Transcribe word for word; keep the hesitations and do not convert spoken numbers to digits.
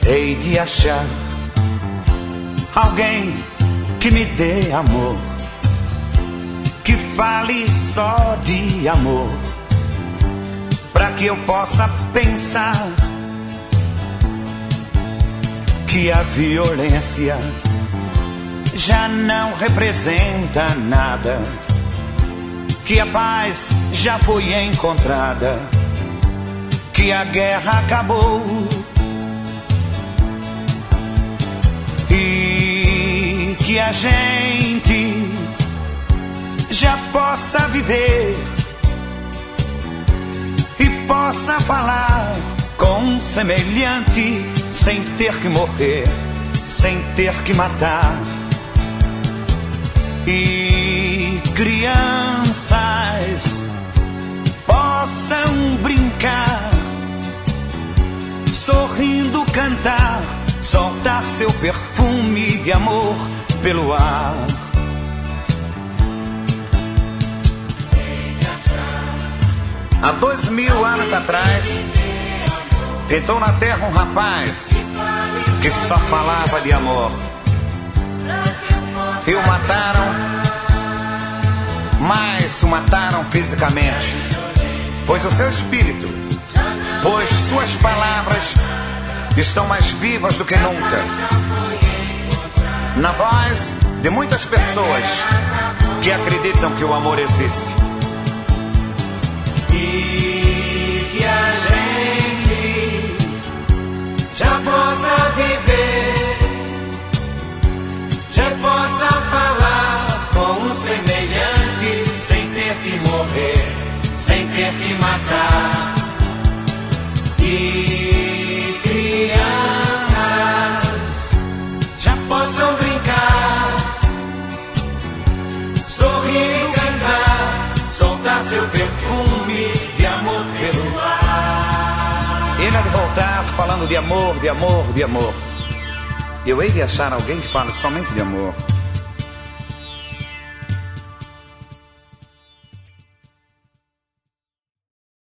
Hei de achar alguém que me dê amor, que fale só de amor, pra que eu possa pensar que a violência já não representa nada, que a paz já foi encontrada, que a guerra acabou e que a gente já possa viver e possa falar com um semelhante sem ter que morrer, sem ter que matar. E crianças possam brincar, sorrindo cantar, soltar seu perfume de amor pelo ar. Há dois mil anos atrás, pintou na terra um rapaz que só falava de amor. E o mataram, mas o mataram fisicamente, pois o seu espírito, pois suas palavras estão mais vivas do que nunca, na voz de muitas pessoas que acreditam que o amor existe. E que a gente já possa viver, já possa falar com um semelhante sem ter que morrer, sem ter que matar. E crianças já possam brincar, sorrir e cantar, soltar seu perfume de amor pelo ar. Ele há de voltar falando de amor, de amor, de amor. Eu hei de achar alguém que fale somente de amor.